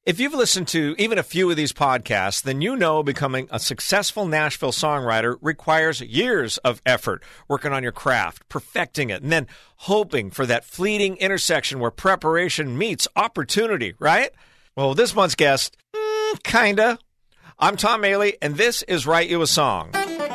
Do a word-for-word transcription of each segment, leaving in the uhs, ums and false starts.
If you've listened to even a few of these podcasts, then you know becoming a successful Nashville songwriter requires years of effort, working on your craft, perfecting it, and then hoping for that fleeting intersection where preparation meets opportunity, right? Well, this month's guest, mm, kinda. I'm Tom Maley, and this is Write You a Song.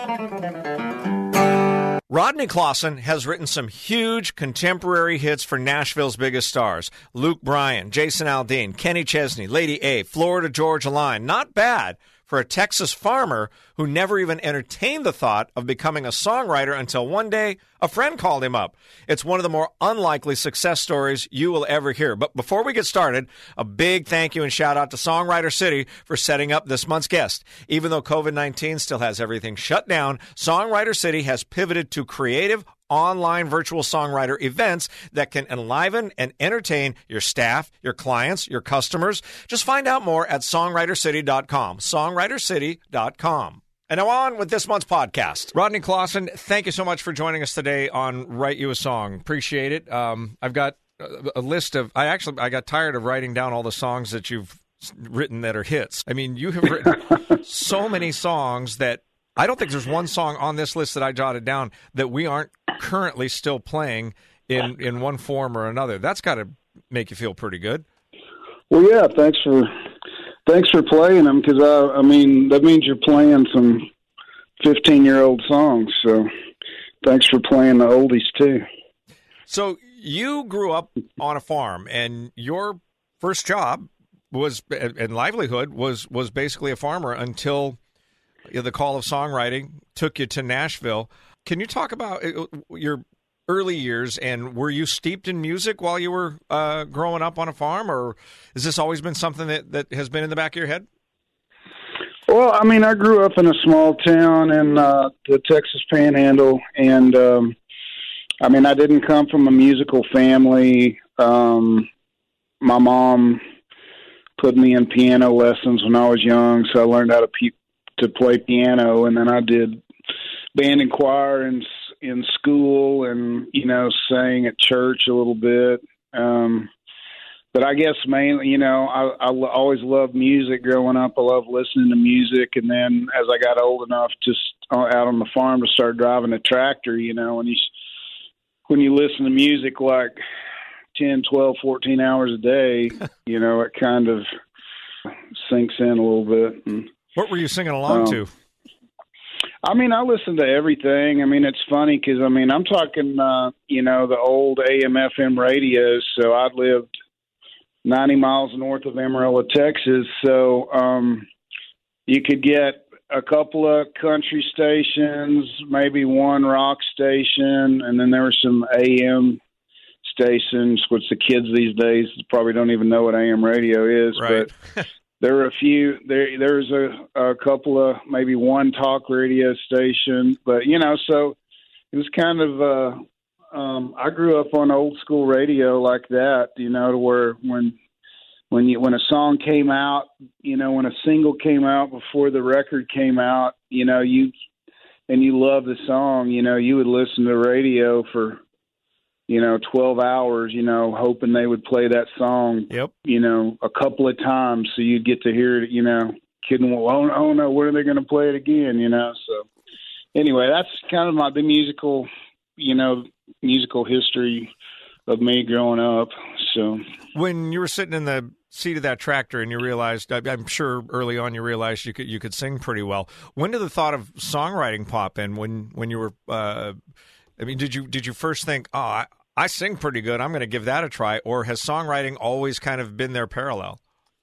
Rodney Clawson has written some huge contemporary hits for Nashville's biggest stars. Luke Bryan, Jason Aldean, Kenny Chesney, Lady A, Florida Georgia Line. Not bad for a Texas farmer who never even entertained the thought of becoming a songwriter until one day a friend called him up. It's one of the more unlikely success stories you will ever hear. But before we get started, a big thank you and shout out to Songwriter City for setting up this month's guest. Even though COVID nineteen still has everything shut down, Songwriter City has pivoted to creative online virtual songwriter events that can enliven and entertain your staff, your clients, your customers. Just find out more at songwriter city dot com. songwriter city dot com. And now on with this month's podcast. Rodney Clawson, thank you so much for joining us today on Write You a Song. Appreciate it. Um, I've got a, a list of, I actually, I got tired of writing down all the songs that you've written that are hits. I mean, you have written so many songs that I don't think there's one song on this list that I jotted down that we aren't currently still playing in, in one form or another. That's got to make you feel pretty good. Well, yeah, thanks for thanks for playing them, because, I, I mean, that means you're playing some fifteen-year-old songs, so thanks for playing the oldies, too. So you grew up on a farm, and your first job was and livelihood was, was basically a farmer until the call of songwriting took you to Nashville. Can you talk about your early years, and were you steeped in music while you were uh, growing up on a farm, or has this always been something that, that has been in the back of your head? Well, I mean, I grew up in a small town in uh, the Texas Panhandle, and um, I mean, I didn't come from a musical family. Um, my mom put me in piano lessons when I was young, so I learned how to pe- to play piano, and then I did band and choir in in school, and you know, sang at church a little bit. Um, but I guess mainly, you know, I, I always loved music growing up. I loved listening to music, and then as I got old enough, just out on the farm to start driving a tractor, you know, when you when you listen to music like ten, twelve, fourteen hours a day, you know, it kind of sinks in a little bit. And, what were you singing along um, to? I mean, I listen to everything. I mean, it's funny because, I mean, I'm talking, uh, you know, the old A M F M radios. So I lived ninety miles north of Amarillo, Texas. So um, you could get a couple of country stations, maybe one rock station, and then there were some A M stations, which the kids these days probably don't even know what A M radio is. Right. But there were a few, there, there's a, a couple of, maybe one talk radio station, but, you know, so it was kind of, uh, um, I grew up on old school radio like that, you know, to where when, when you, when a song came out, you know, when a single came out before the record came out, you know, you, and you love the song, you know, you would listen to the radio for, you know, twelve hours, you know, hoping they would play that song, yep. you know, a couple of times so you'd get to hear it, you know, kidding, well, oh, oh no, when are they going to play it again, you know? So anyway, that's kind of my, the musical, you know, musical history of me growing up. So when you were sitting in the seat of that tractor and you realized, I'm sure early on you realized you could, you could sing pretty well. When did the thought of songwriting pop in when, when you were, uh, I mean, did you, did you first think, oh, I, I sing pretty good, I'm going to give that a try, or has songwriting always kind of been their parallel?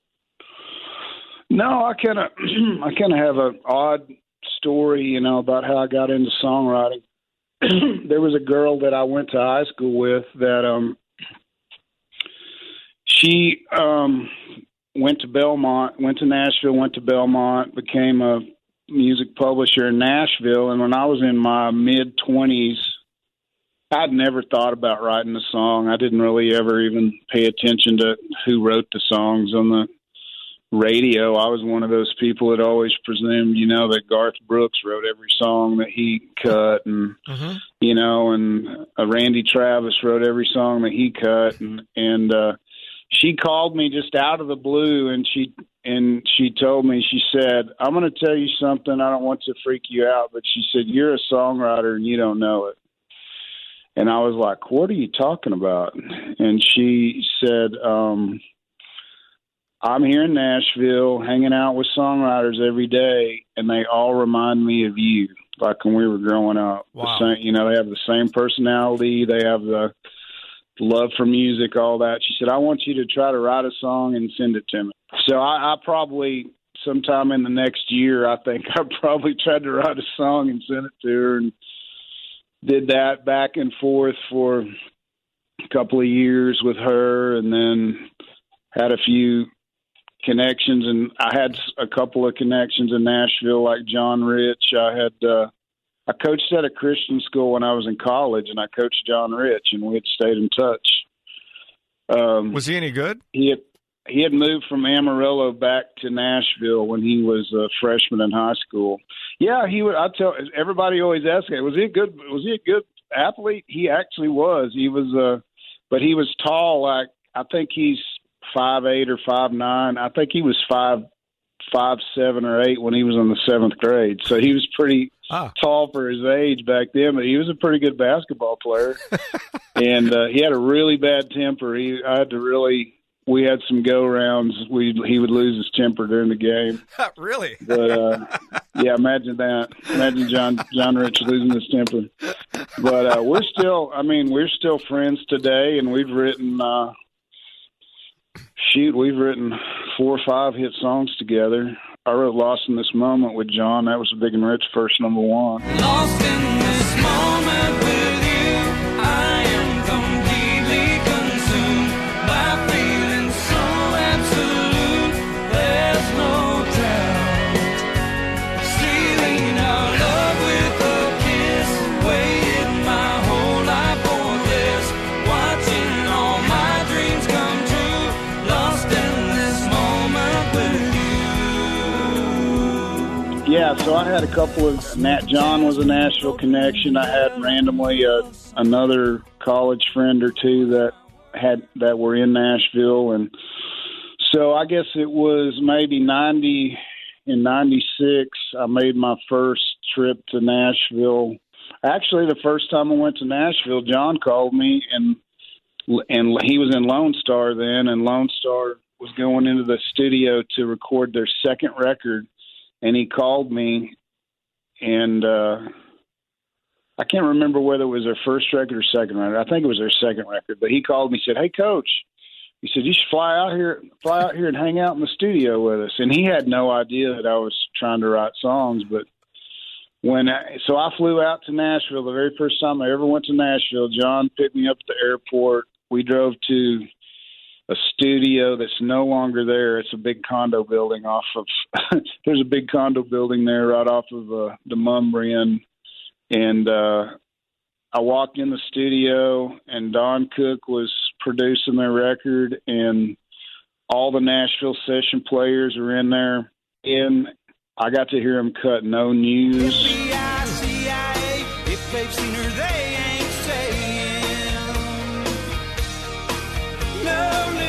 No, I kind of, I kind of have an odd story, you know, about how I got into songwriting. There was a girl that I went to high school with that, um, she um, went to Belmont, went to Nashville, went to Belmont, became a music publisher in Nashville, and when I was in my mid twenties, I'd never thought about writing a song. I didn't really ever even pay attention to who wrote the songs on the radio. I was one of those people that always presumed, you know, that Garth Brooks wrote every song that he cut, and mm-hmm. you know, and uh, Randy Travis wrote every song that he cut, and and uh, she called me just out of the blue, and she and she told me, she said, I'm going to tell you something. I don't want to freak you out, but she said, you're a songwriter and you don't know it. And I was like, what are you talking about? And she said, um, I'm here in Nashville hanging out with songwriters every day, and they all remind me of you, like when we were growing up. Wow. The same, you know, they have the same personality. They have the love for music, all that. She said, I want you to try to write a song and send it to me. So I, I probably, sometime in the next year, I think I probably tried to write a song and send it to her, and did that back and forth for a couple of years with her, and then had a few connections. And I had a couple of connections in Nashville, like John Rich. I had, uh, I coached at a Christian school when I was in college, and I coached John Rich, and we had stayed in touch. Um, was he any good? He had, he had moved from Amarillo back to Nashville when he was a freshman in high school. Yeah, he would. I tell everybody always asks me, was he a good? Was he a good athlete? He actually was. He was, uh, but he was tall. Like I think he's five eight or five nine. I think he was five five seven or eight when he was in the seventh grade. So he was pretty ah. tall for his age back then. But he was a pretty good basketball player, and uh, he had a really bad temper. He I had to really. We had some go-rounds. We he would lose his temper during the game. Really? But uh, yeah, imagine that. Imagine John John Rich losing his temper. But uh, we're still. I mean, we're still friends today, and we've written. Uh, shoot, we've written four or five hit songs together. I wrote "Lost in This Moment" with John. That was a Big and Rich first number one. Lost in this moment with you, I am completely consumed by feeling so absolute. There's no doubt. Stealing our love with a kiss, waited my whole life for this, watching all my dreams come true. Lost in this moment with you. Yeah, so I had a couple of Nat John was a Nashville connection. I had randomly uh, another college friend or two that had that were in Nashville, and so I guess it was maybe ninety in ninety-six. I made my first trip to Nashville. Actually, the first time I went to Nashville, John called me, and and he was in Lone Star then, and Lone Star was going into the studio to record their second record. And he called me, and uh, I can't remember whether it was their first record or second record. I think it was their second record. But he called me, said, "Hey, Coach," he said, "you should fly out here, fly out here and hang out in the studio with us." And he had no idea that I was trying to write songs. But when I, so I flew out to Nashville the very first time I ever went to Nashville. John picked me up at the airport. We drove to a studio that's no longer there. It's a big condo building off of, there's a big condo building there right off of uh, the Mumbrian. And uh, I walked in the studio, and Don Cook was producing their record, and all the Nashville session players were in there. And I got to hear them cut No News. F B I, C I A, if they've seen her, they ain't saying no news.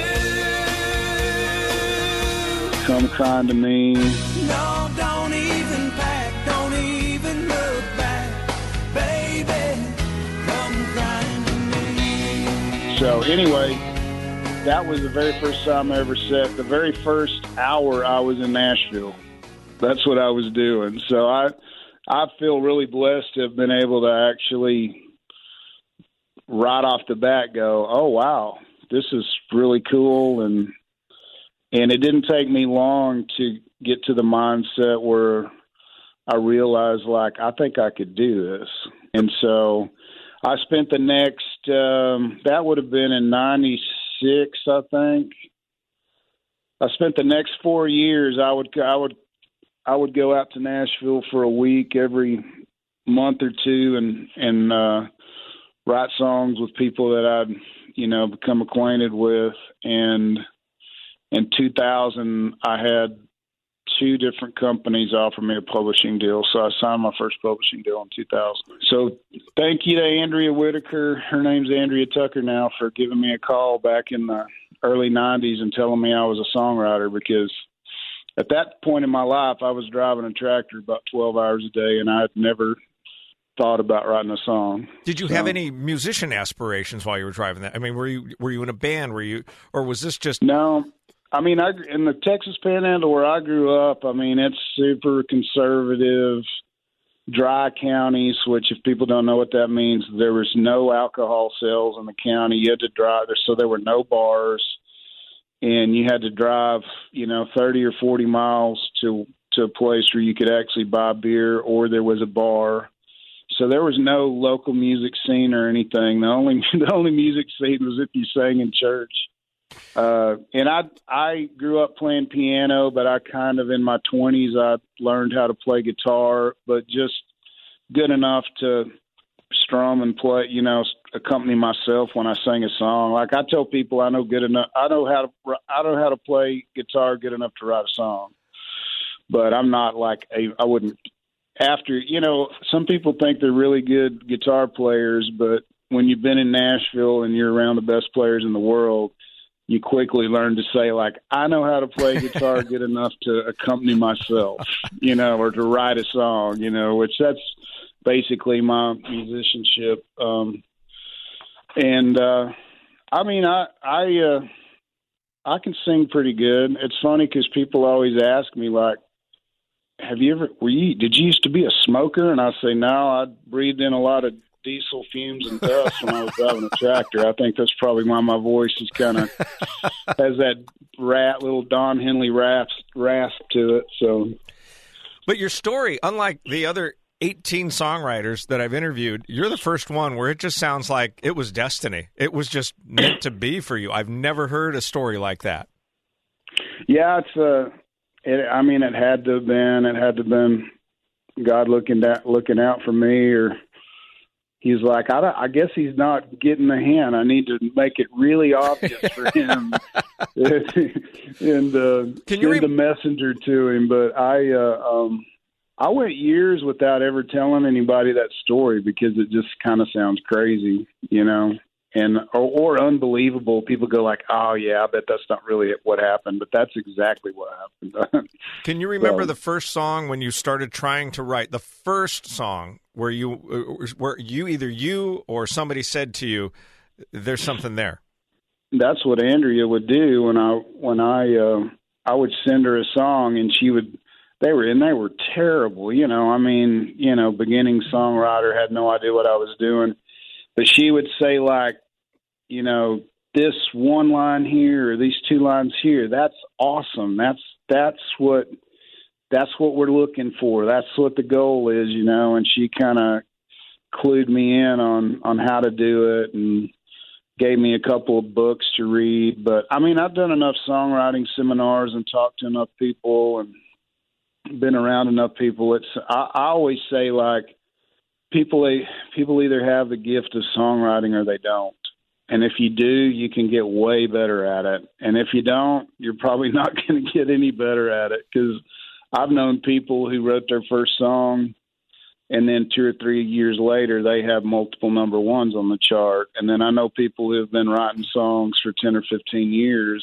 Come Crying to Me. No, don't even pack, don't even look back, baby, come crying to me. So anyway, that was the very first time I ever set. The very first hour I was in Nashville. That's what I was doing. So I I feel really blessed to have been able to actually right off the bat go, oh, wow, this is really cool. And and it didn't take me long to get to the mindset where I realized, like, I think I could do this. And so I spent the next, um, that would have been in ninety-six, I think. I spent the next four years, I would, I would, I would go out to Nashville for a week every month or two and, and, uh, write songs with people that I'd, you know, become acquainted with. And in two thousand, I had two different companies offer me a publishing deal. So I signed my first publishing deal in two thousand. So thank you to Andrea Whitaker. Her name's Andrea Tucker now, for giving me a call back in the early nineties and telling me I was a songwriter, because at that point in my life, I was driving a tractor about twelve hours a day, and I had never thought about writing a song. Did you So, have any musician aspirations while you were driving that? I mean, were you were you in a band? Were you, or was this just? No, I mean, I in the Texas Panhandle where I grew up, I mean, it's super conservative, dry counties. Which, if people don't know what that means, there was no alcohol sales in the county. You had to drive there, so there were no bars, and you had to drive, you know, thirty or forty miles to to a place where you could actually buy beer, or there was a bar. So there was no local music scene or anything. The only the only music scene was if you sang in church. Uh, and I I grew up playing piano, but I kind of in my twenties I learned how to play guitar, but just good enough to strum and play, you know, accompany myself when I sang a song. Like I tell people, I know good enough. I know how to I know how to play guitar good enough to write a song, but I'm not like a I wouldn't. After, you know, some people think they're really good guitar players, but when you've been in Nashville and you're around the best players in the world, you quickly learn to say, like, I know how to play guitar good enough to accompany myself, you know, or to write a song, you know, which that's basically my musicianship. Um, and, uh, I mean, I, I, uh, I can sing pretty good. It's funny because people always ask me, like, have you ever, were you, did you used to be a smoker? And I say, no, I breathed in a lot of diesel fumes and dust when I was driving a tractor. I think that's probably why my voice is kind of, has that rat, little Don Henley rasp, rasp to it. So, But your story, unlike the other eighteen songwriters that I've interviewed, you're the first one where it just sounds like it was destiny. It was just meant to be for you. I've never heard a story like that. Yeah, it's uh It, I mean, it had to have been. It had to have been God looking at, looking out for me, or he's like, I, don't, I guess he's not getting the hint. I need to make it really obvious for him, and uh, Can you send re- the messenger to him. But I, uh, um, I went years without ever telling anybody that story because it just kind of sounds crazy, you know. And or, or unbelievable. People go like, "Oh yeah, I bet that's not really what happened," but that's exactly what happened. Can you remember so, the first song when you started trying to write the first song where you where you either you or somebody said to you, "There's something there"? That's what Andrea would do when I when I uh, I would send her a song, and she would. They were and they were terrible, you know. I mean, you know, beginning songwriter, had no idea what I was doing. But she would say, like, you know, this one line here or these two lines here, that's awesome. That's that's what that's what we're looking for. That's what the goal is, you know. And she kind of clued me in on, on how to do it and gave me a couple of books to read. But, I mean, I've done enough songwriting seminars and talked to enough people and been around enough people. It's I, I always say, like, People people either have the gift of songwriting or they don't. And if you do, you can get way better at it. And if you don't, you're probably not going to get any better at it, because I've known people who wrote their first song and then two or three years later they have multiple number ones on the chart. And then I know people who have been writing songs for ten or fifteen years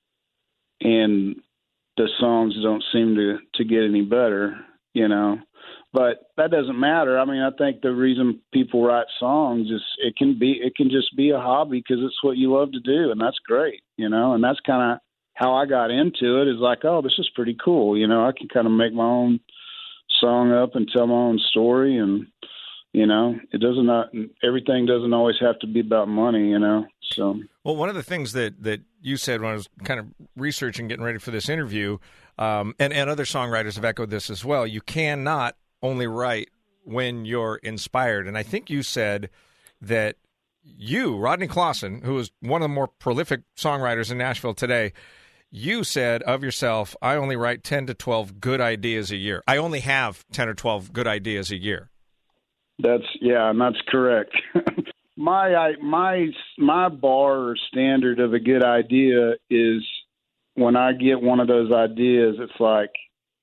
and the songs don't seem to, to get any better, you know. But that doesn't matter. I mean, I think the reason people write songs is it can be it can just be a hobby because it's what you love to do, and that's great, you know. And that's kind of how I got into it. Is like, oh, this is pretty cool, you know. I can kind of make my own song up and tell my own story, and you know, it doesn't not everything doesn't always have to be about money, you know. So, well, one of the things that that you said when I was kind of researching, getting ready for this interview, um, and and other songwriters have echoed this as well. You cannot only write when you're inspired. And I think you said that you, Rodney Clawson, who is one of the more prolific songwriters in Nashville today, you said of yourself, I only write ten to twelve good ideas a year. I only have ten or twelve good ideas a year. That's, yeah, and that's correct. my, I, my, my bar or standard of a good idea is when I get one of those ideas, it's like,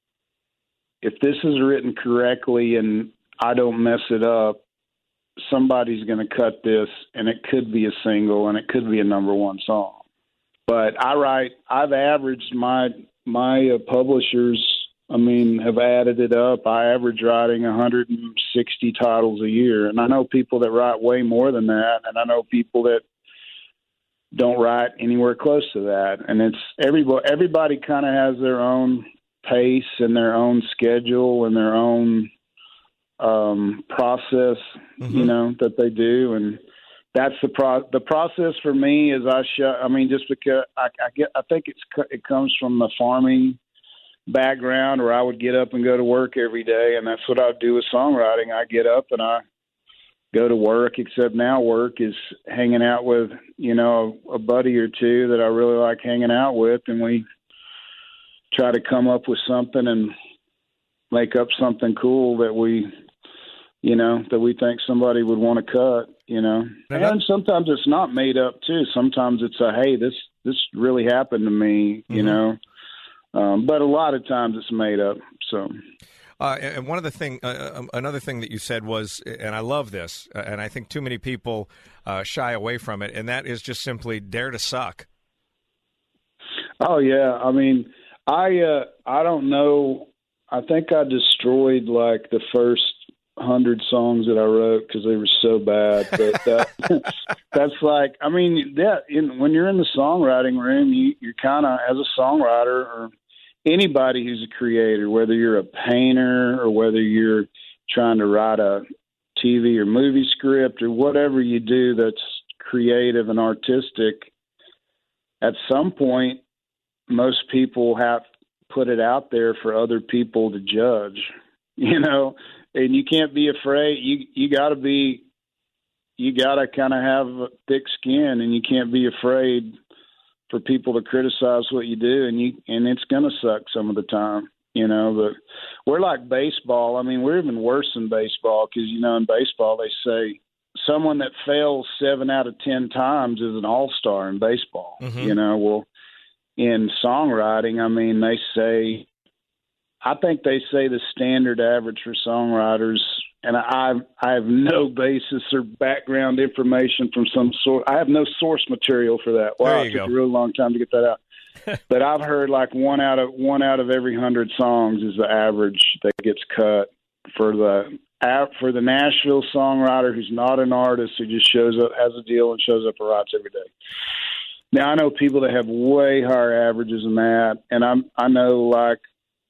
if this is written correctly and I don't mess it up, somebody's going to cut this, and it could be a single, and it could be a number one song. but I write. I've averaged my my uh, publishers. I mean, have added it up. I average writing one hundred sixty titles a year, and I know people that write way more than that, and I know people that don't write anywhere close to that. And it's everybody. Everybody kind of has their own pace and their own schedule and their own um, process, mm-hmm. you know, that they do, and that's the pro. The process for me is I show. I mean, just because I, I get, I think it's it comes from the farming background, where I would get up and go to work every day, and that's what I do with songwriting. I get up and I go to work, except now work is hanging out with, you know, a buddy or two that I really like hanging out with, and we try to come up with something and make up something cool that we, you know, that we think somebody would want to cut, you know. And sometimes it's not made up too. Sometimes it's a, hey, this, this really happened to me, you mm-hmm. know. Um, but a lot of times it's made up. So, uh, and one of the thing, uh, another thing that you said was, and I love this, and I think too many people uh, shy away from it, and that is just simply dare to suck. Oh yeah, I mean, I uh, I don't know. I think I destroyed like the first hundred songs that I wrote because they were so bad. But that, that's like, I mean, that in, when you're in the songwriting room, you, you're kind of, as a songwriter or anybody who's a creator, whether you're a painter or whether you're trying to write a T V or movie script or whatever you do that's creative and artistic, at some point, most people have put it out there for other people to judge, you know. And you can't be afraid. You you got to be, you got to kind of have a thick skin, and you can't be afraid for people to criticize what you do. And you and it's gonna suck some of the time, you know. But we're like baseball. I mean, we're even worse than baseball because, you know, in baseball they say someone that fails seven out of ten times is an all-star in baseball. Mm-hmm. You know, well, in songwriting, I mean, they say. I think they say the standard average for songwriters, and I I have no basis or background information from some sort. I have no source material for that. Wow, it took a really long time to get that out. But I've heard like one out of one out of every hundred songs is the average that gets cut for the for the Nashville songwriter who's not an artist, who just shows up, has a deal, and shows up and writes every day. Now I know people that have way higher averages than that, and I'm I know like.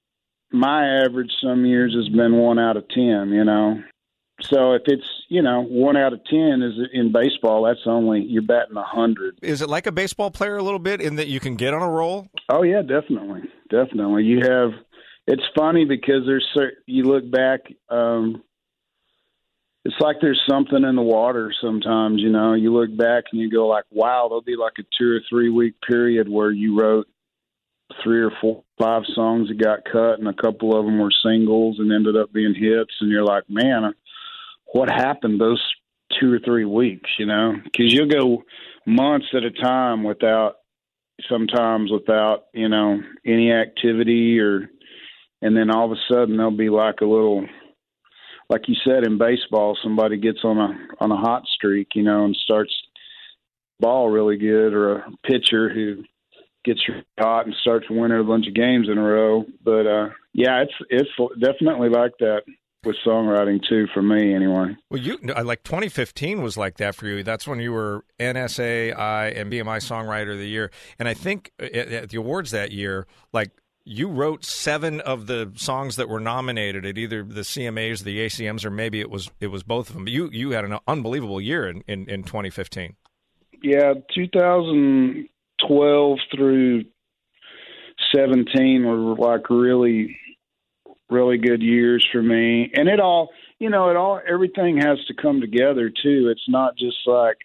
My average some years has been one out of ten, you know. So if it's, you know, one out of ten is in baseball, that's only, you're batting a hundred. Is it like a baseball player a little bit in that you can get on a roll? Oh yeah, definitely. Definitely. You have, it's funny because there's, you look back, um, it's like there's something in the water sometimes, you know. You look back and you go like, wow, there'll be like a two or three week period where you wrote three or four, five songs that got cut, and a couple of them were singles and ended up being hits. And you're like, man, what happened those two or three weeks, you know? Because you'll go months at a time without, sometimes without, you know, any activity, or, and then all of a sudden there'll be like a little, like you said, in baseball, somebody gets on a, on a hot streak, you know, and starts ball really good, or a pitcher who gets hot and starts winning a bunch of games in a row. But uh, yeah, it's it's definitely like that with songwriting too, for me anyway. Well, you like twenty fifteen was like that for you. That's when you were N S A I and B M I Songwriter of the Year, and I think at, at the awards that year, like you wrote seven of the songs that were nominated at either the C M As, the A C Ms, or maybe it was it was both of them. But you you had an unbelievable year in in, in twenty fifteen. Yeah, two thousand twelve through seventeen were like really, really good years for me. And it all, you know, it all, everything has to come together too. It's not just like,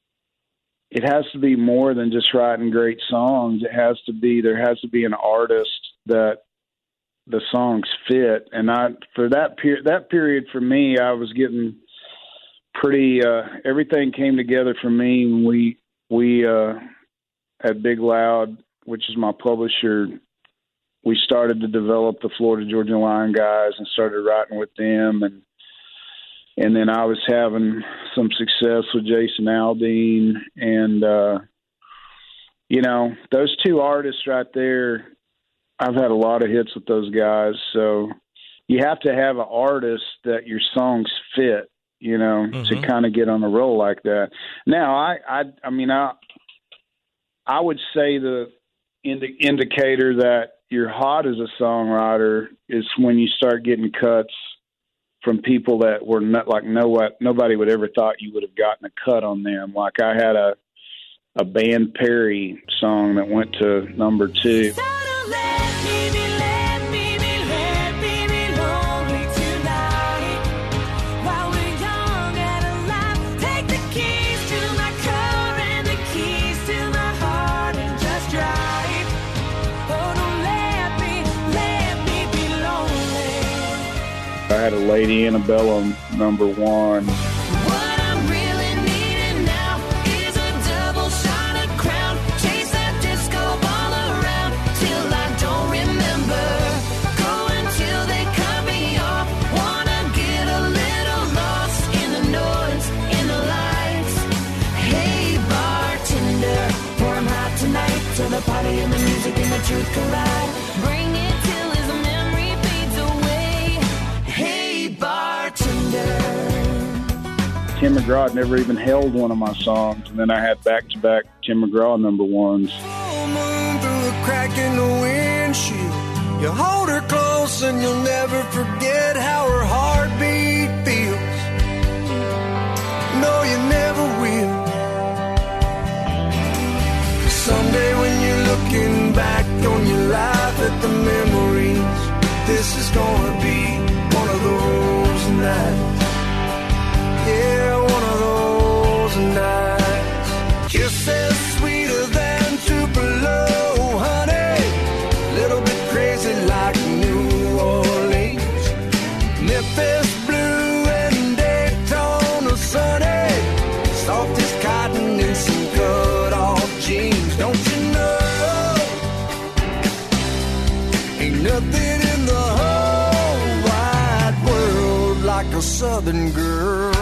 it has to be more than just writing great songs. It has to be, there has to be an artist that the songs fit. And I, for that period, that period for me, I was getting pretty, uh, everything came together for me when we, we, uh, at Big Loud, which is my publisher, we started to develop the Florida Georgia Line guys and started writing with them. And and then I was having some success with Jason Aldean. And, uh, you know, those two artists right there, I've had a lot of hits with those guys. So you have to have an artist that your songs fit, you know, mm-hmm. to kind of get on a roll like that. Now, I, I, I mean, I, I would say the indi- indicator that you're hot as a songwriter is when you start getting cuts from people that were not like no what nobody would ever thought you would have gotten a cut on them. Like I had a a Band Perry song that went to number two. So don't let me be, let me be, let me be lonely tonight. While we're young and alive, take the keys to my car and the keys to my heart and just drive. Oh, don't let me, let me be lonely. I had a Lady Antebellum number one. What I'm really needing now is a double shot of Crown. Chase that disco ball around till I don't remember. Go until they cut me off. Wanna get a little lost in the noise, in the lights. Hey bartender, pour 'em hot tonight till the party and the music and the truth collide. Bring it till his memory fades away. Hey bartender. Tim McGraw had never even held one of my songs, and then I had back-to-back Tim McGraw number ones. Full moon through a crack in the windshield. You hold her close and you'll never forget how her heartbeat feels. No, you never will. Someday when you're looking back on your life at the memories, this is gonna be one of those nights. Yeah, one of those nights. Kisses sweeter than Tupelo, honey. Little bit crazy like New Orleans. Memphis blue and Daytona sunny. Soft as cotton in some cut-off jeans. Don't you know? Ain't nothing in the whole wide world like a Southern girl.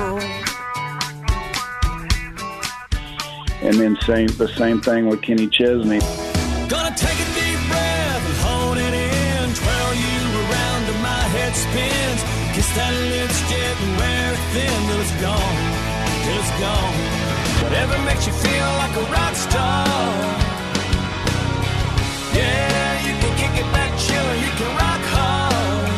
And then same the same thing with Kenny Chesney. Gonna take a deep breath and hold it in. Twirl you around till my head spins. Kiss that lips jet and wear it thin till it's gone, till it's gone. Whatever makes you feel like a rock star. Yeah, you can kick it back chill or you can rock hard.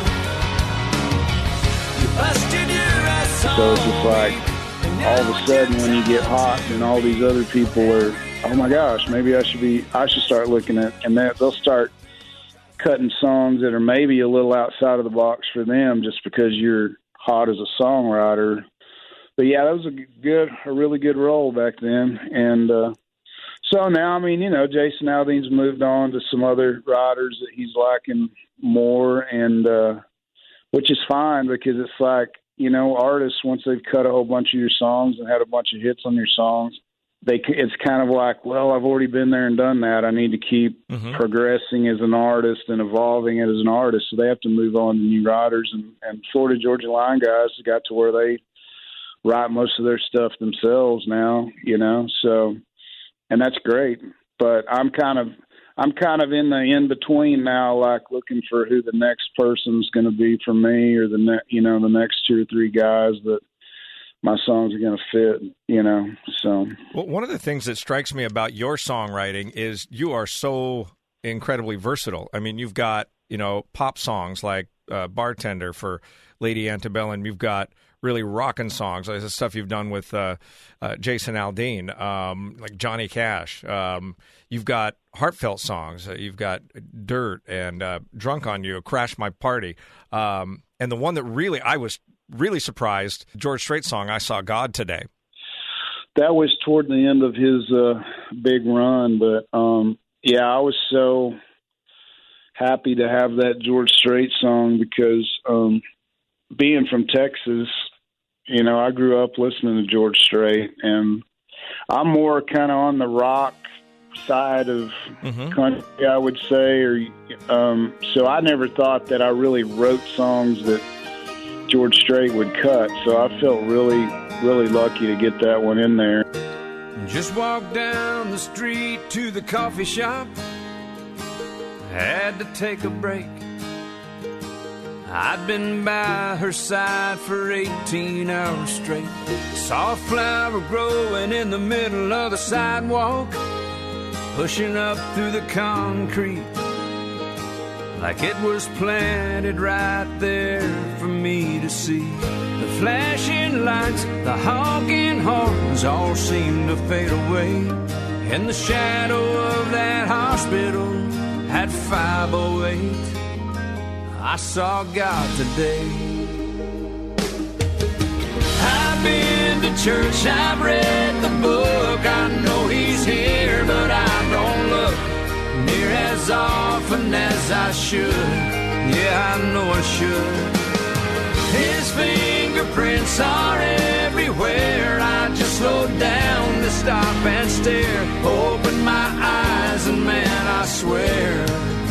You busted your ass on. So it's just like all of a sudden when you get hot and all these other people are, oh my gosh, maybe I should be, I should start looking at, and that they'll start cutting songs that are maybe a little outside of the box for them just because you're hot as a songwriter. But yeah, that was a good, a really good role back then. And uh, so now, I mean, you know, Jason Aldean's moved on to some other writers that he's liking more, and uh, which is fine because it's like, you know, artists, once they've cut a whole bunch of your songs and had a bunch of hits on your songs, they it's kind of like, well, I've already been there and done that. I need to keep mm-hmm. progressing as an artist and evolving it as an artist. So they have to move on to new writers. And, and Florida Georgia Line guys got to where they write most of their stuff themselves now, you know. So, and that's great. But I'm kind of I'm kind of in the in between now, like looking for who the next person's going to be for me, or the ne- you know the next two or three guys that my songs are going to fit, you know. So, well, one of the things that strikes me about your songwriting is you are so incredibly versatile. I mean, you've got, you know, pop songs like uh, Bartender for Lady Antebellum. You've got really rockin' songs, like the stuff you've done with uh, uh, Jason Aldean, um, like Johnny Cash. Um, you've got heartfelt songs. Uh, you've got Dirt and uh, Drunk on You, Crash My Party. Um, and the one that really, I was really surprised, George Strait song, I Saw God Today. That was toward the end of his uh, big run. But, um, yeah, I was so happy to have that George Strait song because um, being from Texas, you know, I grew up listening to George Strait, and I'm more kind of on the rock side of mm-hmm. country, I would say. Or um, so I never thought that I really wrote songs that George Strait would cut. So I felt really, really lucky to get that one in there. Just walked down the street to the coffee shop. Had to take a break. I'd been by her side for eighteen hours straight. Saw a flower growing in the middle of the sidewalk, pushing up through the concrete like it was planted right there for me to see. The flashing lights, the honking horns all seemed to fade away. In the shadow of that hospital at five oh eight, I saw God today. I've been to church, I've read the book, I know he's here, but I don't look near as often as I should. Yeah, I know I should. His fingerprints are everywhere. I just slowed down to stop and stare. Open my eyes and man, I swear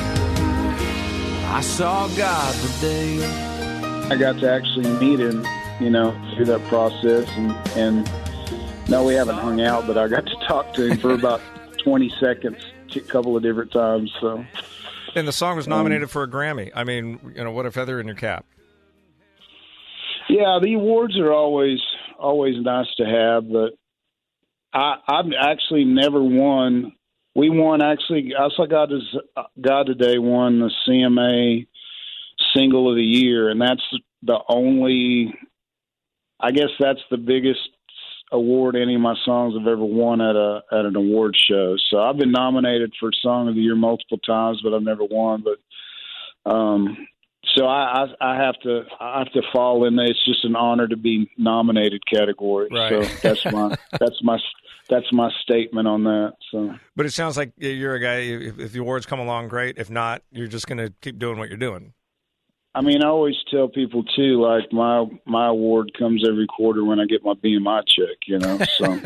I saw God today. I got to actually meet him, you know, through that process. And, and no, we haven't hung out, but I got to talk to him for about twenty seconds a couple of different times. So, And the song was nominated um, for a Grammy. I mean, you know, what a feather in your cap. Yeah, the awards are always always nice to have, but I, I've actually never won. We won, actually, I saw God, is, God Today won the C M A Single of the Year, and that's the only, I guess that's the biggest award any of my songs have ever won at a at an award show. So I've been nominated for Song of the Year multiple times, but I've never won. But um, so I, I, I have to I have to fall in there. It's just an honor to be nominated category. Right. So that's my that's my that's my statement on that. So, but it sounds like you're a guy. If, if the awards come along, great. If not, you're just going to keep doing what you're doing. I mean, I always tell people too, like my my award comes every quarter when I get my B M I check, you know. So,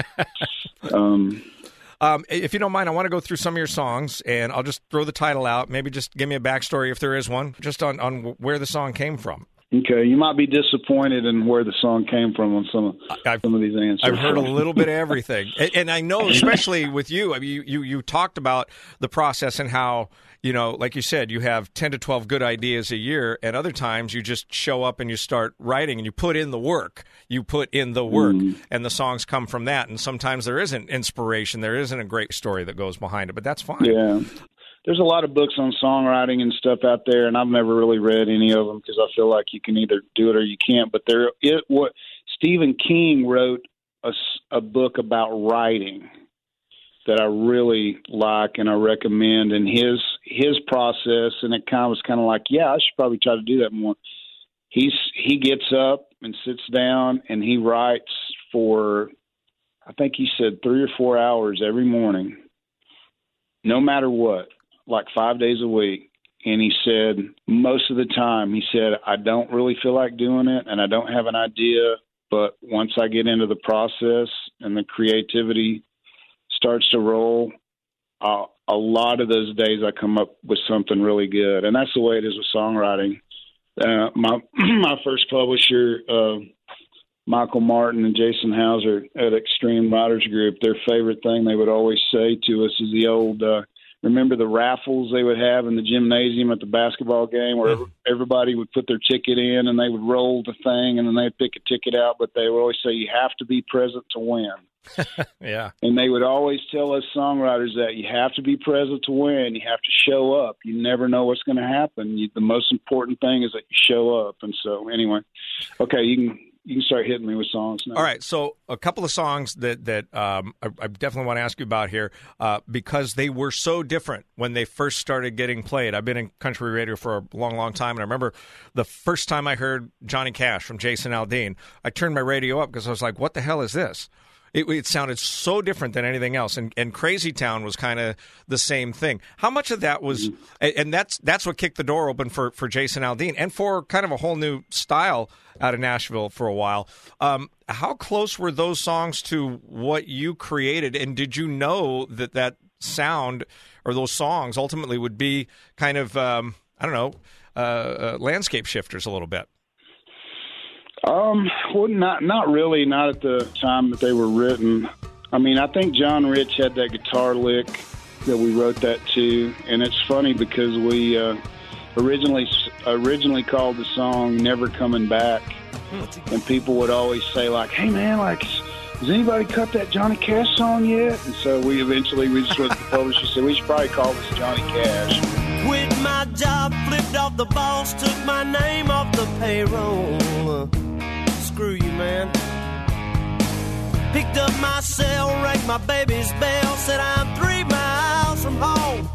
um, um, if you don't mind, I want to go through some of your songs, and I'll just throw the title out. Maybe just give me a backstory if there is one, just on, on where the song came from. Okay, you might be disappointed in where the song came from on some of I've, some of these answers. I've heard a little bit of everything, and, and I know, especially with you, I mean, you, you you talked about the process and how, you know, like you said, you have ten to twelve good ideas a year, and other times you just show up and you start writing and you put in the work. You put in the work, mm. and the songs come from that. And sometimes there isn't inspiration, there isn't a great story that goes behind it, but that's fine. Yeah. There's a lot of books on songwriting and stuff out there, and I've never really read any of them because I feel like you can either do it or you can't. But there, it what Stephen King wrote a, a book about writing that I really like and I recommend, and his his process, and it kind of was kind of like, yeah, I should probably try to do that more. He's he gets up and sits down and he writes for, I think he said three or four hours every morning, no matter what. Like five days a week. And he said, most of the time, he said, I don't really feel like doing it and I don't have an idea. But once I get into the process and the creativity starts to roll, uh, a lot of those days I come up with something really good. And that's the way it is with songwriting. Uh, my, my first publisher, uh, Michael Martin and Jason Hauser at Extreme Writers Group, their favorite thing they would always say to us is the old, uh, remember the raffles they would have in the gymnasium at the basketball game where mm-hmm. everybody would put their ticket in and they would roll the thing and then they'd pick a ticket out, but they would always say you have to be present to win. Yeah. And they would always tell us songwriters that you have to be present to win. You have to show up. You never know what's going to happen. You, the most important thing is that you show up. And so anyway, okay, you can You can start hitting me with songs now. All right, so a couple of songs that that um, I, I definitely want to ask you about here uh, because they were so different when they first started getting played. I've been in country radio for a long, long time, and I remember the first time I heard Johnny Cash from Jason Aldean, I turned my radio up because I was like, what the hell is this? It, it sounded so different than anything else, and, and Crazy Town was kind of the same thing. How much of that was, mm-hmm. and that's that's what kicked the door open for, for Jason Aldean and for kind of a whole new style out of Nashville for a while. Um, how close were those songs to what you created, and did you know that that sound or those songs ultimately would be kind of, um, I don't know, uh, uh, landscape shifters a little bit? Um, well, not not really, not at the time that they were written. I mean, I think John Rich had that guitar lick that we wrote that to, and it's funny because we uh, originally originally called the song "Never Coming Back," and people would always say like, "Hey man, like, has anybody cut that Johnny Cash song yet?" And so we eventually we just went to the publisher, said we should probably call this Johnny Cash. Quit my job, flipped off the boss, took my name off the payroll. Uh, screw you, man. Picked up my cell, rang my baby's bell, said I'm three miles from home.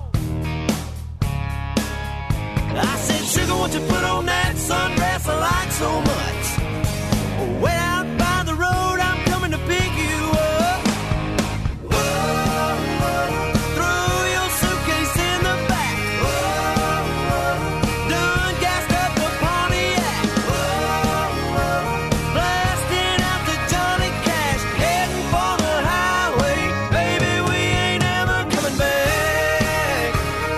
I said, sugar, won't you put on that sundress I like so much? Way out by the road, I'm coming to pick you up. Whoa, whoa. Throw your suitcase in the back. Whoa, whoa. Done gassed up the Pontiac. Whoa, whoa. Blasting out the Johnny Cash, heading for the highway. Baby, we ain't ever coming back.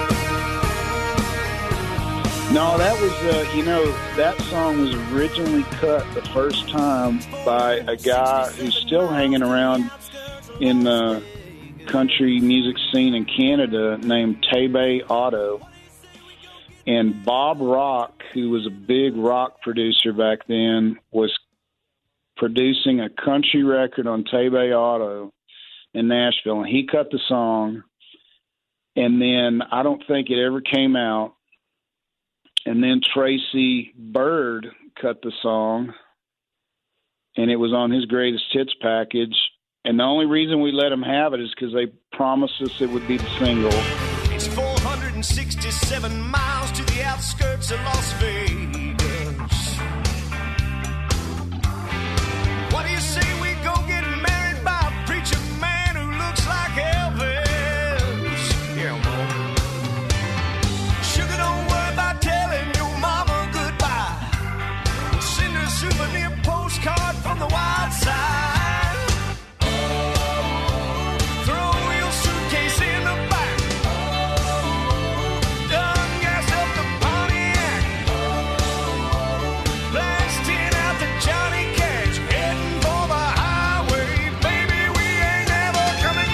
No, that was, uh, you know, that song was originally cut the first time by a guy who's still hanging around in the country music scene in Canada named Tebe Otto. And Bob Rock, who was a big rock producer back then, was producing a country record on Tebe Otto in Nashville. And he cut the song, and then I don't think it ever came out. And then Tracy Byrd cut the song, and it was on his greatest hits package. And the only reason we let him have it is because they promised us it would be the single. It's four hundred sixty-seven miles to the outskirts of Las Vegas. What do you say we go get married by a preacher man who looks like Elvis? Yeah, Mom. Sugar, don't worry about telling your mama goodbye. Send her a souvenir postcard from the wild side. Throw your suitcase in the back. Done gassed up the Pontiac. Blasting out the Johnny Cash, heading for the highway. Baby, we ain't ever coming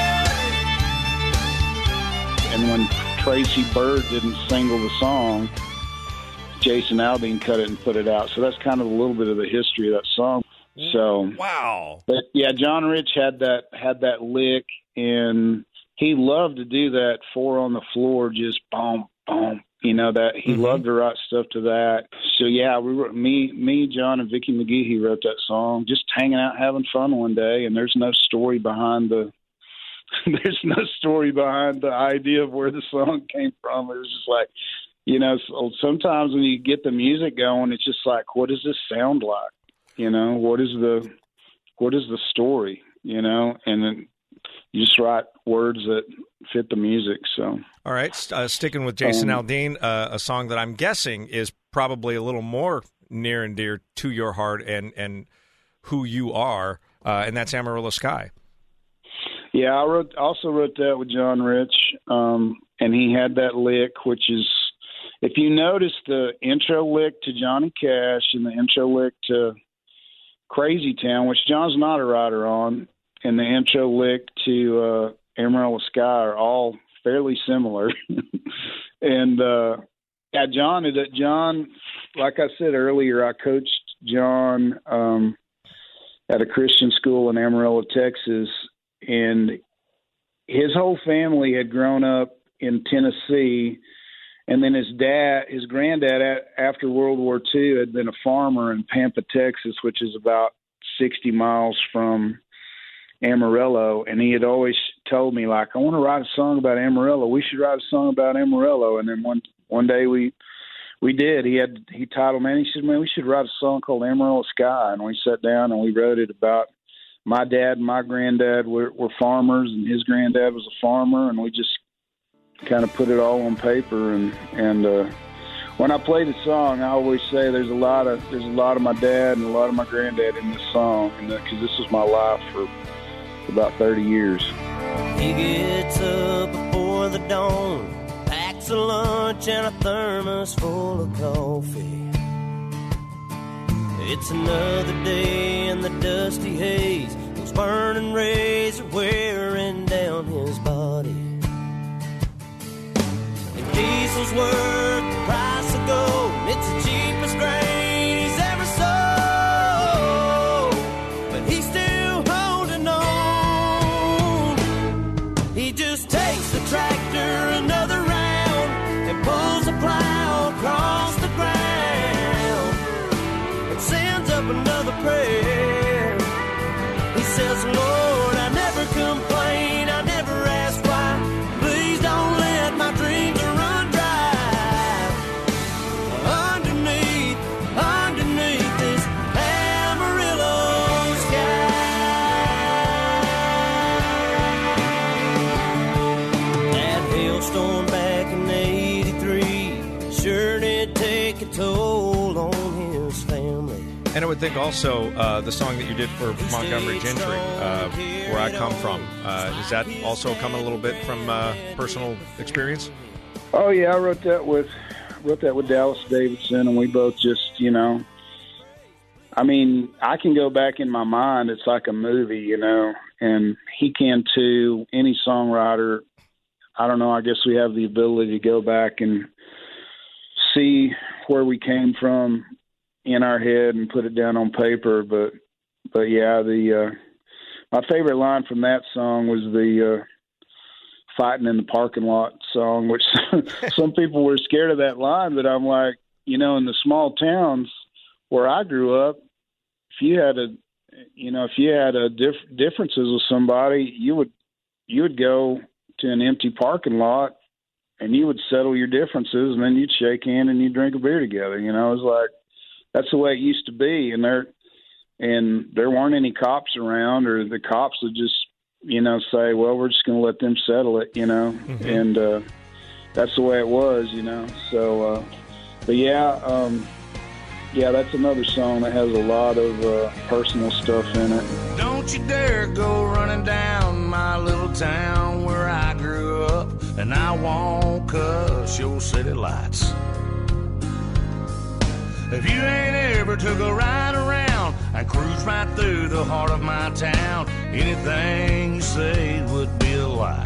back. And when Tracy Byrd didn't single the song, Jason Aldean cut it and put it out. So that's kind of a little bit of the history of that song. So Wow. But yeah, John Rich had that had that lick, and he loved to do that four on the floor, just boom, boom. You know that he Mhm. loved to write stuff to that. So yeah, we were me, me, John, and Vicky McGee. He wrote that song, just hanging out, having fun one day, and there's no story behind the. There's no story behind the idea of where the song came from. It was just like, you know, so sometimes when you get the music going, it's just like, what does this sound like? You know, what is the what is the story? You know, and then you just write words that fit the music. So, All right, st- uh, sticking with Jason Um, Aldean, uh, a song that I'm guessing is probably a little more near and dear to your heart and, and who you are, uh, and that's Amarillo Sky. yeah, I wrote also wrote that with John Rich, um, and he had that lick, which is, if you notice the intro lick to Johnny Cash and the intro lick to Crazy Town, which John's not a writer on, and the intro lick to uh, Amarillo Sky are all fairly similar. and uh, yeah, John, John, like I said earlier, I coached John um, at a Christian school in Amarillo, Texas, and his whole family had grown up in Tennessee. And then his dad, his granddad, after World War Two, had been a farmer in Pampa, Texas, which is about sixty miles from Amarillo. And he had always told me, like, I want to write a song about Amarillo. We should write a song about Amarillo. And then one one day we we did. He had he titled, man, he said, man, we should write a song called Amarillo Sky. And we sat down and we wrote it about my dad and my granddad were, were farmers, and his granddad was a farmer, and we just kind of put it all on paper. And and uh, when I play the song, I always say there's a lot of there's a lot of my dad and a lot of my granddad in this song, and because this was my life for about thirty years. He gets up before the dawn, packs a lunch and a thermos full of coffee. It's another day in the dusty haze. Those This burning razor wearing down his body. If diesel's worth the price of gold, it's the cheapest grain he's ever sold. But he's still holding on. He just takes the tractor another round and pulls the plow across the ground and sends up another prayer. He says, Lord, I never complain, I never ask why. Please don't let my dreams run dry. Underneath, underneath this Amarillo sky. That hailstorm back in eighty-three sure did take a toll on his family. And I would think also uh, the song that you did for Montgomery Gentry, uh, Where I Come From, uh, is that also coming a little bit from uh, personal experience? Oh yeah, I wrote that with wrote that with Dallas Davidson, and we both just, you know, I mean, I can go back in my mind. It's like a movie, you know, and he can too. Any songwriter, I don't know. I guess we have the ability to go back and see where we came from in our head and put it down on paper. But, but yeah, the, uh, my favorite line from that song was the, uh, fighting in the parking lot song, which some people were scared of that line, but I'm like, you know, in the small towns where I grew up, if you had a, you know, if you had a diff- differences with somebody, you would, you would go to an empty parking lot and you would settle your differences, and then you'd shake hand and you'd drink a beer together. You know, it was like, that's the way it used to be. And there, and there weren't any cops around, or the cops would just, you know, say, well, we're just going to let them settle it, you know, mm-hmm. and uh, that's the way it was, you know. So, uh, but yeah, um, yeah, that's another song that has a lot of uh, personal stuff in it. Don't you dare go running down my little town where I grew up, and I won't cuss your city lights. If you ain't ever took a ride around and cruise right through the heart of my town, anything you say would be a lie.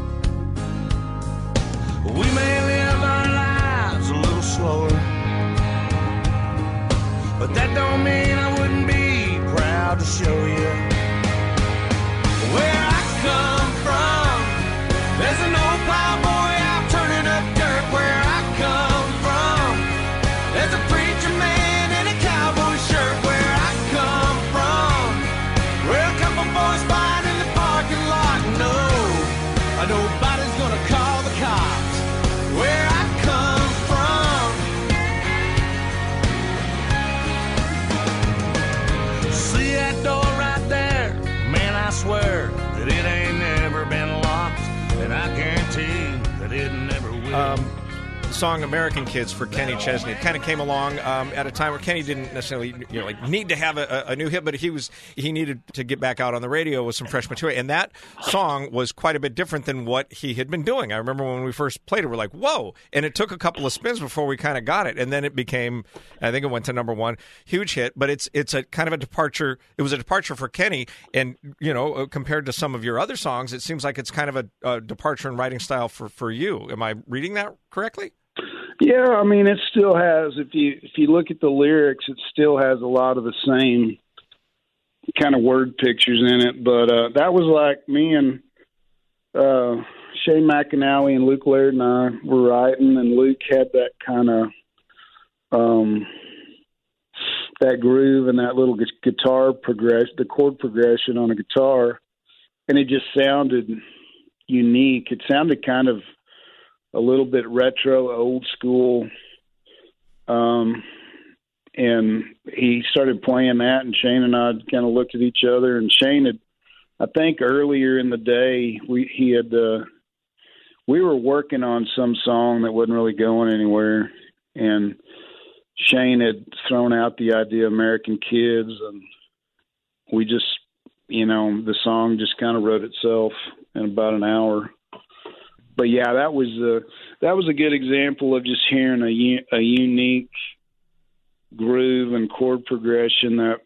We may live our lives a little slower, but that don't mean I wouldn't be proud to show you where I come from. There's an old plowboy out turning up dirt where I come from. There's a preacher man in a cowboy shirt where I come from. Where a couple boys fight in the parking lot. No, nobody's gonna call the cops where I come from. See that door right there? Man, I swear that it ain't never been locked, and I guarantee that it never will. Um, the song "American Kids" for Kenny Chesney. It kind of came along um, at a time where Kenny didn't necessarily, you know, like need to have a, a new hit, but he was he needed to get back out on the radio with some fresh material. And that song was quite a bit different than what he had been doing. I remember when we first played it, we're like, "Whoa!" And it took a couple of spins before we kind of got it, and then it became, I think it went to number one, huge hit. But it's it's a kind of a departure. It was a departure for Kenny, and you know, compared to some of your other songs, it seems like it's kind of a, a departure in writing style for for you. Am I reading that correctly? Yeah, I mean, it still has. If you if you look at the lyrics, it still has a lot of the same kind of word pictures in it. But uh, that was like me and uh, Shane McAnally and Luke Laird and I were writing, and Luke had that kind of um, that groove and that little guitar progression, the chord progression on a guitar, and it just sounded unique. It sounded kind of a little bit retro, old school. Um, and he started playing that, and Shane and I kind of looked at each other, and Shane had, I think earlier in the day, we, he had, uh, we were working on some song that wasn't really going anywhere. And Shane had thrown out the idea of American Kids, and we just, you know, the song just kind of wrote itself in about an hour. But yeah, that was a that was a good example of just hearing a a unique groove and chord progression that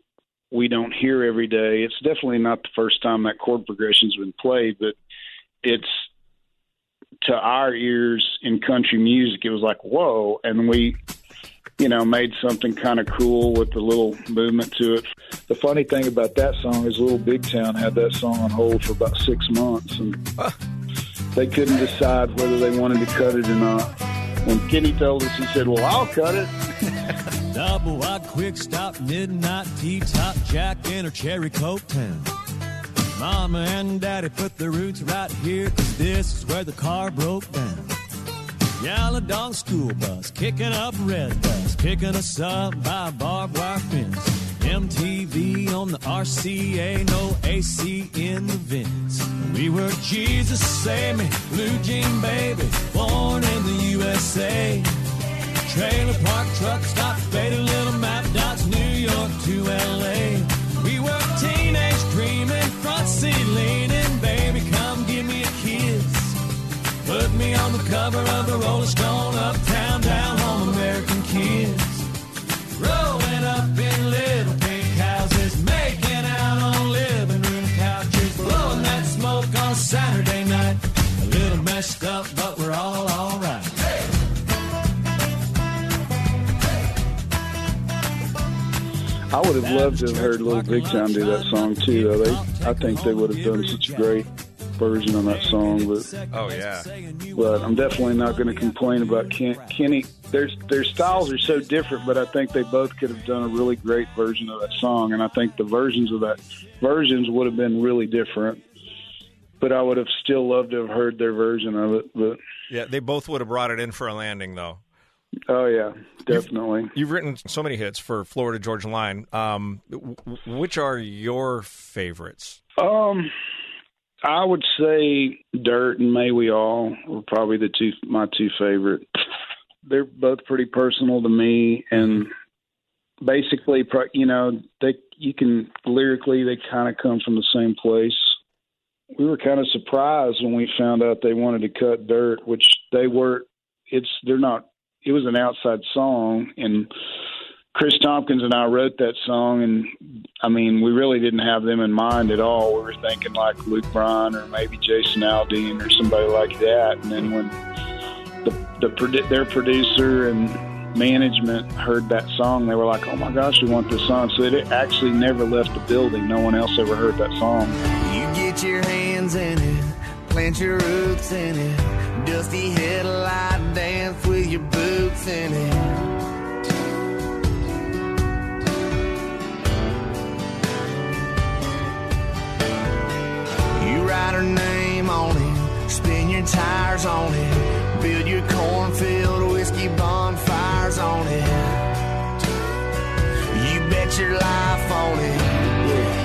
we don't hear every day. It's definitely not the first time that chord progression's been played, but it's, to our ears in country music, it was like, whoa. And we, you know, made something kind of cool with a little movement to it. The funny thing about that song is Little Big Town had that song on hold for about six months, and they couldn't decide whether they wanted to cut it or not. When Kenny told us, he said, well, I'll cut it. Double wide, quick stop, midnight T-top, Jack in her cherry coke town. Mama and Daddy put their roots right here, 'cause this is where the car broke down. Yellow dog school bus, kicking up red bus, picking us up by a barbed wire fence. M T V on the R C A, no A C in the vents. We were Jesus Save Me, Blue Jean Baby, born in the U S A. Trailer park truck stop, faded little map dots, New York to L A. We were teenage dreaming, front seat leaning, baby, come give me a kiss. Put me on the cover of the Rolling Stone, uptown, down home, American kids. Growing up in little pink houses, making out on living room couches, blowing that smoke on Saturday night. A little messed up, but we're all alright. I would have loved to have heard Little Big Town do that song too, though. They, I think they would have done such a great version of that song. But Oh, yeah. but I'm definitely not going to complain about Ken, Kenny. Their their styles are so different, but I think they both could have done a really great version of that song. And I think the versions of that versions would have been really different. But I would have still loved to have heard their version of it. But Yeah, they both would have brought it in for a landing, though. oh yeah, definitely. You've, you've written so many hits for Florida Georgia Line. Um, w- which are your favorites? Um, I would say Dirt and May We All were probably the two my two favorite. They're both pretty personal to me, and basically, you know, they you can lyrically they kind of come from the same place. We were kind of surprised when we found out they wanted to cut Dirt, which they were. It's they're not. It was an outside song, and Chris Tompkins and I wrote that song, and I mean, we really didn't have them in mind at all. We were thinking like Luke Bryan or maybe Jason Aldean or somebody like that. And then when the, the their producer and management heard that song, they were like, "Oh my gosh, we want this song!" So it actually never left the building. No one else ever heard that song. You get your hands in it, plant your roots in it, dusty headlight dance with your boots in it. You write her name on it, spin your tires on it, build your cornfield whiskey bonfires on it. You bet your life on it. Yeah.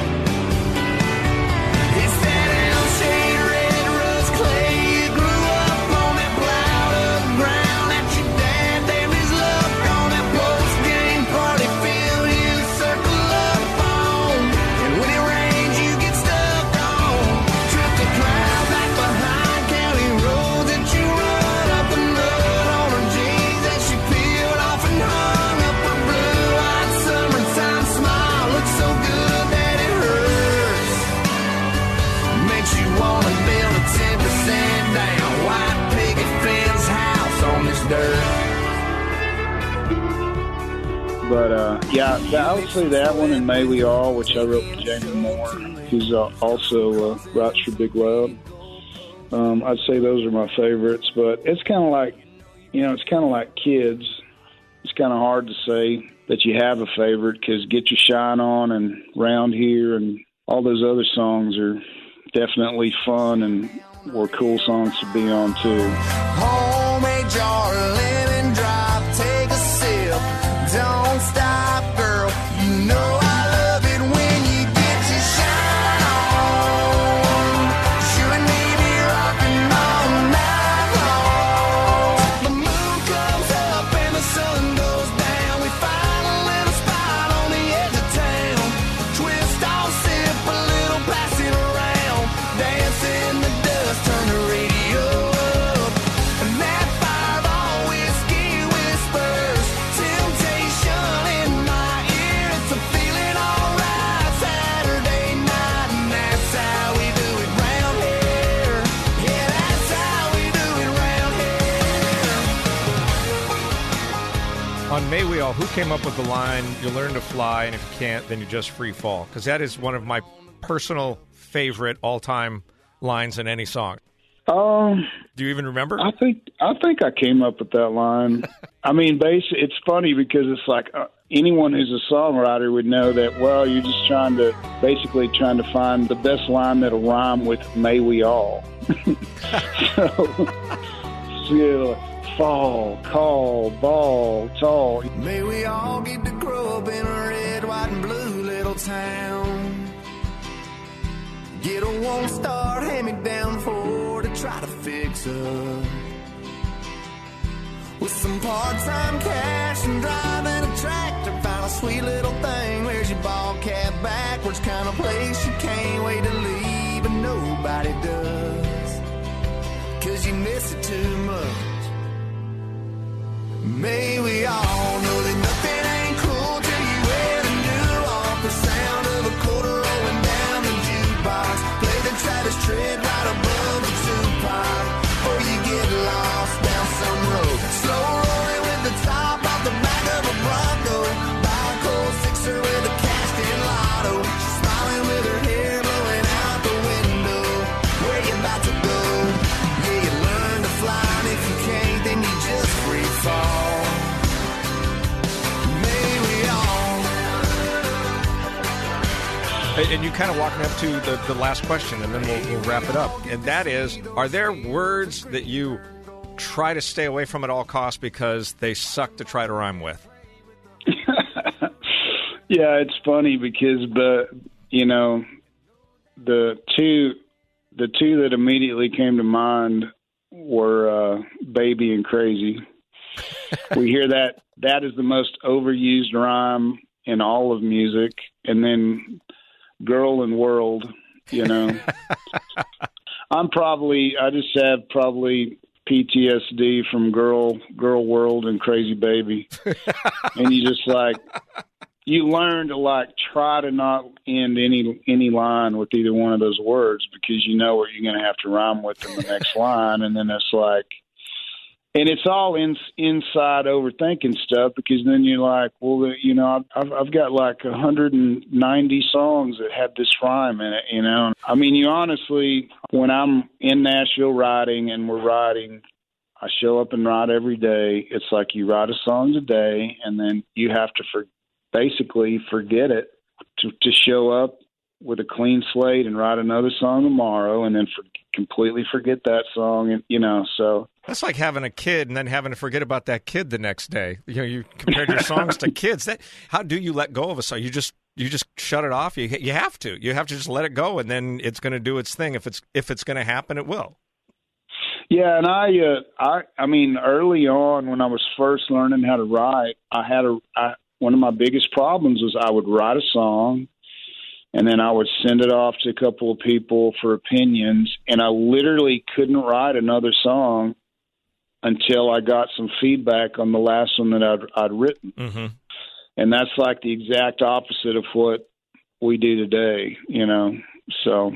It's that L-shaped red rust clay. You grew up on that plowed up ground that your dad damned his luck on that post-game party field you circle up on. And when it rains, you get stuck on. Trip the clouds back behind county roads that you run up the mud on her jeans that she peeled off and hung up her blue-eyed summertime smile. Looks so good that it hurts. Makes you wanna build a ten percent down white picket fence house on this dirt. But uh, yeah, that, I would say that one and May We All, which I wrote with Jamie Moore, who's uh, also uh, writes for Big Loud. Um, I'd say those are my favorites. But it's kind of like, you know, it's kind of like kids. It's kind of hard to say that you have a favorite because Get Your Shine On and Round Here and all those other songs are definitely fun and were cool songs to be on too. Homemade jar of lemon drop, take a sip. Don't stop, girl. You know I love it when you get your shine on. You and me be rocking all night long. The moon comes up and the sun goes down. We find a little spot on the edge of town. Twist off, sip a little, pass it around. Dance in the dust, turn the radio up. And that fire's always On May We All, who came up with the line, you learn to fly, and if you can't, then you just free fall? Because that is one of my personal favorite all-time lines in any song. Um, Do you even remember? I think I think I came up with that line. I mean, basically, it's funny because it's like uh, anyone who's a songwriter would know that. Well, you're just trying to basically trying to find the best line that'll rhyme with "May we all." so, so yeah, fall, call, ball, tall. May we all get to grow up in a red, white, and blue little town. Get a one-star hand-me-down Ford to try to fix up. With some part-time cash and driving a tractor, find a sweet little thing. Where's your ball cap backwards? Kind of place you can't wait to leave, and nobody does. Cause you miss it too much. May we all know that nothing ain't cool till you wear the new off the sound of a quarter rolling down the jukebox. Play the Travis Tritt right above the Tupac, or you get lost down some road. Slow rolling with the top off the back of a Bronco. Buy a cold sixer with a cast in lotto. She's smiling with her hair blowing out the window. Where you about to go? Yeah, you learn to fly, and if you can't, then you just free fall. May we all. And you kind of walk me up to the, the last question, and then we'll, we'll wrap it up. And that is, are there words that you try to stay away from at all costs because they suck to try to rhyme with? Yeah, it's funny because, but you know, the two, the two that immediately came to mind were uh, "baby" and "crazy." We hear that that is the most overused rhyme in all of music, and then "girl" and "world." You know, I'm probably I just have probably P T S D from "girl," "girl world," and "crazy baby," and you just like. You learn to like try to not end any any line with either one of those words because you know what you're going to have to rhyme with in the next line, and then it's like, and it's all in, inside overthinking stuff because then you're like, well, you know, I've I've got like one hundred ninety songs that have this rhyme in it, you know. I mean, you honestly, when I'm in Nashville writing and we're writing, I show up and write every day. It's like you write a song a day, and then you have to forget. Basically forget it to, to show up with a clean slate and write another song tomorrow and then for, completely forget that song. And, you know, so that's like having a kid and then having to forget about that kid the next day. You know, you compared your songs to kids. That, how do you let go of a song? You just, you just shut it off. You, you have to, you have to just let it go. And then it's going to do its thing. If it's, if it's going to happen, it will. Yeah. And I, uh, I, I mean, early on when I was first learning how to write, I had a, I, one of my biggest problems was I would write a song and then I would send it off to a couple of people for opinions, and I literally couldn't write another song until I got some feedback on the last one that I'd, I'd written. Mm-hmm. And that's like the exact opposite of what we do today, you know? So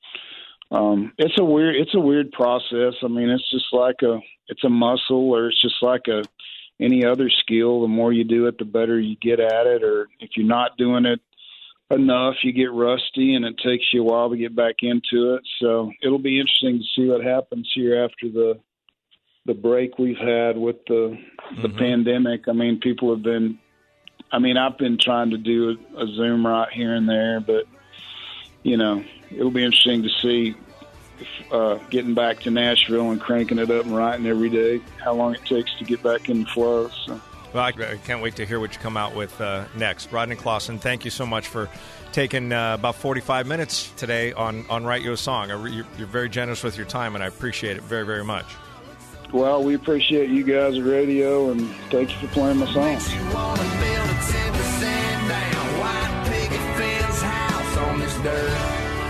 um, it's a weird, it's a weird process. I mean, it's just like a, it's a muscle, or it's just like a, any other skill. The more you do it, the better you get at it. Or if you're not doing it enough, you get rusty, and it takes you a while to get back into it. So it'll be interesting to see what happens here after the the break we've had with the the mm-hmm. pandemic. I mean, people have been. I mean, I've been trying to do a, a Zoom right here and there, but you know, it'll be interesting to see. Uh, getting back to Nashville and cranking it up and writing every day, how long it takes to get back in the flow. So. Well, I can't wait to hear what you come out with uh, next. Rodney Clawson, thank you so much for taking uh, about forty-five minutes today on, on Write You a Song. You're, you're very generous with your time, and I appreciate it very, very much. Well, we appreciate you guys at radio, and thank you for playing my song. You want to build a ten percent down white picket fence house on this dirt.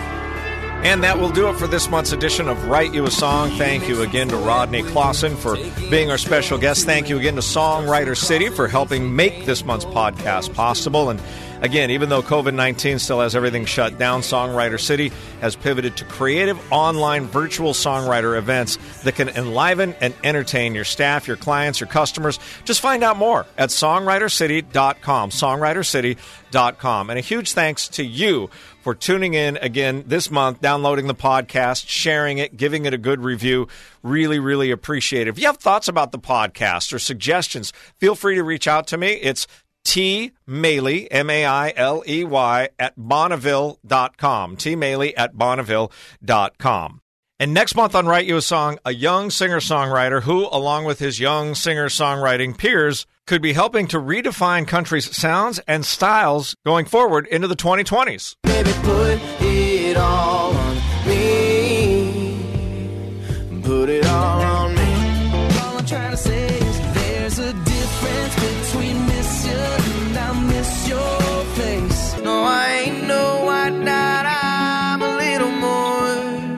And that will do it for this month's edition of Write You a Song. Thank you again to Rodney Clawson for being our special guest. Thank you again to Songwriter City for helping make this month's podcast possible. And Again, even though COVID nineteen still has everything shut down, Songwriter City has pivoted to creative online virtual songwriter events that can enliven and entertain your staff, your clients, your customers. Just find out more at songwriter city dot com, songwriter city dot com. And a huge thanks to you for tuning in again this month, downloading the podcast, sharing it, giving it a good review. Really, really appreciate it. If you have thoughts about the podcast or suggestions, feel free to reach out to me. It's T. Mailey, M A I L E Y, at Bonneville dot com. T. Mailey at Bonneville dot com. And next month on Write You a Song, a young singer-songwriter who, along with his young singer-songwriting peers, could be helping to redefine country's sounds and styles going forward into the twenty twenties. Baby, put it all on me. Put it all on me. All I'm trying to say is there's a difference between miss you and I miss your face. No, I ain't no white knight. I'm a little more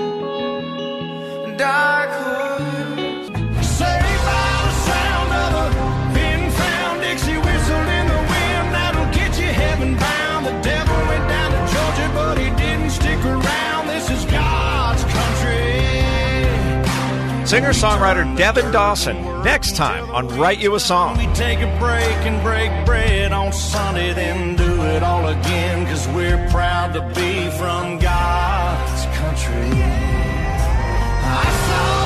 dark horse. Saved by the sound of a pin-found Dixie whistle in the wind that'll get you heaven bound. The devil went down to Georgia, but he didn't stick around. This is God's country. Singer-songwriter Devin Dawson, next time on Write You a Song. We take a break and break bread on Sunday, then do it all again, 'cause we're proud to be from God's country. I saw